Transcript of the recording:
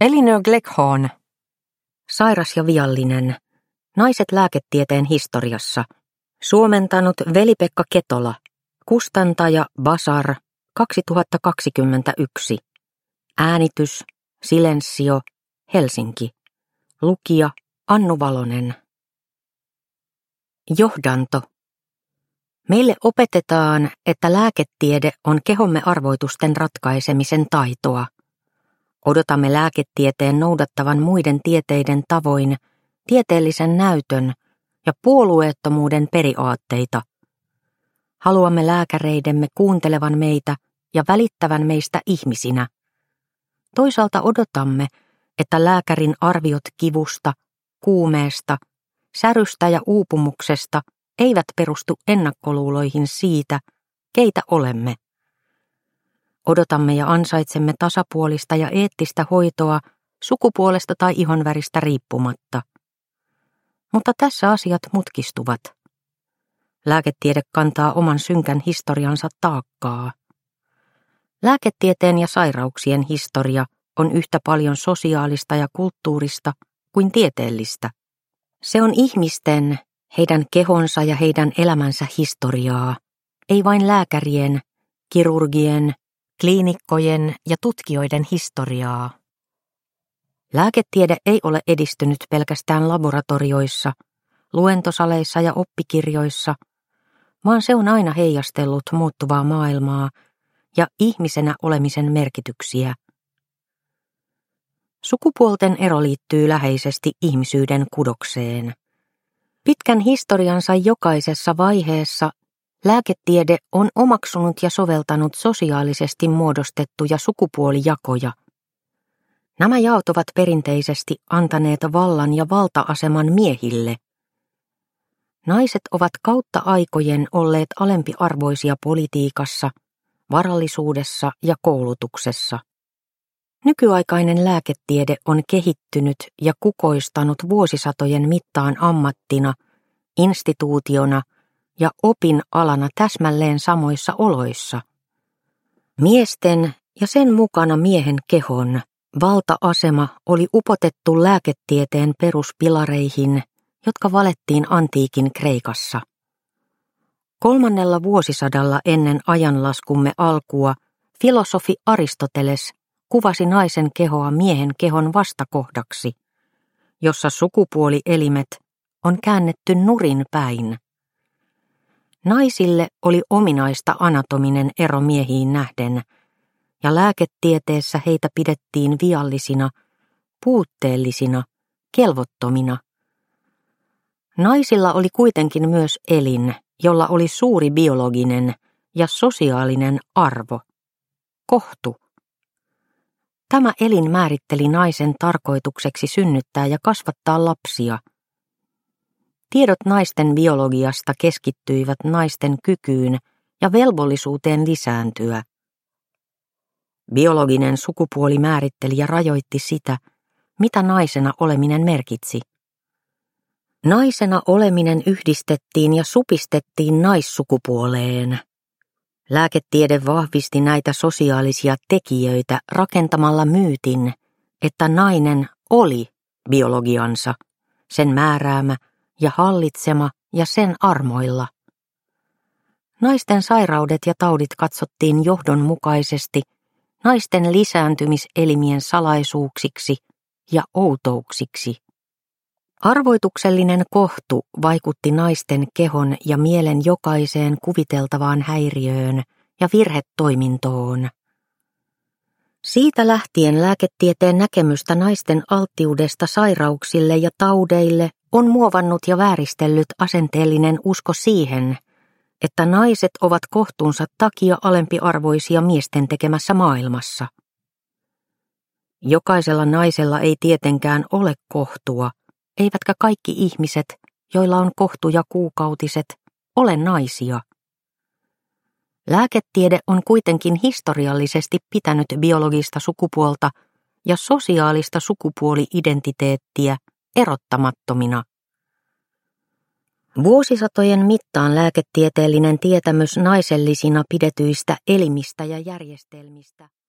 Elinor Gleghorn. Sairas ja viallinen. Naiset lääketieteen historiassa. Suomentanut Veli-Pekka Ketola. Kustantaja Basar 2021. Äänitys Silensio Helsinki. Lukija Annu Valonen. Johdanto. Meille opetetaan, että lääketiede on kehomme arvoitusten ratkaisemisen taitoa. Odotamme lääketieteen noudattavan muiden tieteiden tavoin tieteellisen näytön ja puolueettomuuden periaatteita. Haluamme lääkäreidemme kuuntelevan meitä ja välittävän meistä ihmisinä. Toisaalta odotamme, että lääkärin arviot kivusta, kuumeesta, särystä ja uupumuksesta eivät perustu ennakkoluuloihin siitä, keitä olemme. Odotamme ja ansaitsemme tasapuolista ja eettistä hoitoa sukupuolesta tai ihonväristä riippumatta. Mutta tässä asiat mutkistuvat. Lääketiede kantaa oman synkän historiansa taakkaa. Lääketieteen ja sairauksien historia on yhtä paljon sosiaalista ja kulttuurista kuin tieteellistä. Se on ihmisten, heidän kehonsa ja heidän elämänsä historiaa, ei vain lääkärien, kirurgien, kliinikkojen ja tutkijoiden historiaa. Lääketiede ei ole edistynyt pelkästään laboratorioissa, luentosaleissa ja oppikirjoissa, vaan se on aina heijastellut muuttuvaa maailmaa ja ihmisenä olemisen merkityksiä. Sukupuolten ero liittyy läheisesti ihmisyyden kudokseen. Pitkän historiansa jokaisessa vaiheessa lääketiede on omaksunut ja soveltanut sosiaalisesti muodostettuja sukupuolijakoja. Nämä jaot ovat perinteisesti antaneet vallan ja valta-aseman miehille. Naiset ovat kautta aikojen olleet alempiarvoisia politiikassa, varallisuudessa ja koulutuksessa. Nykyaikainen lääketiede on kehittynyt ja kukoistanut vuosisatojen mittaan ammattina, instituutiona ja opinalana täsmälleen samoissa oloissa. Miesten ja sen mukana miehen kehon valta-asema oli upotettu lääketieteen peruspilareihin, jotka valettiin antiikin Kreikassa. 3. vuosisadalla ennen ajanlaskumme alkua filosofi Aristoteles kuvasi naisen kehoa miehen kehon vastakohdaksi, jossa sukupuolielimet on käännetty nurin päin. Naisille oli ominaista anatominen ero miehiin nähden, ja lääketieteessä heitä pidettiin viallisina, puutteellisina, kelvottomina. Naisilla oli kuitenkin myös elin, jolla oli suuri biologinen ja sosiaalinen arvo, kohtu. Tämä elin määritteli naisen tarkoitukseksi synnyttää ja kasvattaa lapsia. Tiedot naisten biologiasta keskittyivät naisten kykyyn ja velvollisuuteen lisääntyä. Biologinen sukupuoli määritteli ja rajoitti sitä, mitä naisena oleminen merkitsi. Naisena oleminen yhdistettiin ja supistettiin naissukupuoleen. Lääketiede vahvisti näitä sosiaalisia tekijöitä rakentamalla myytin, että nainen oli biologiansa, sen määräämä ja hallitsema ja sen armoilla. Naisten sairaudet ja taudit katsottiin johdonmukaisesti naisten lisääntymiselimien salaisuuksiksi ja outouksiksi. Arvoituksellinen kohtu vaikutti naisten kehon ja mielen jokaiseen kuviteltavaan häiriöön ja virhetoimintoon. Siitä lähtien lääketieteen näkemystä naisten alttiudesta sairauksille ja taudeille on muovannut ja vääristellyt asenteellinen usko siihen, että naiset ovat kohtuunsa takia alempiarvoisia miesten tekemässä maailmassa. Jokaisella naisella ei tietenkään ole kohtua, eivätkä kaikki ihmiset, joilla on kohtu ja kuukautiset, ole naisia. Lääketiede on kuitenkin historiallisesti pitänyt biologista sukupuolta ja sosiaalista sukupuoli-identiteettiä erottamattomina. Vuosisatojen mittaan lääketieteellinen tietämys naisellisina pidetyistä elimistä ja järjestelmistä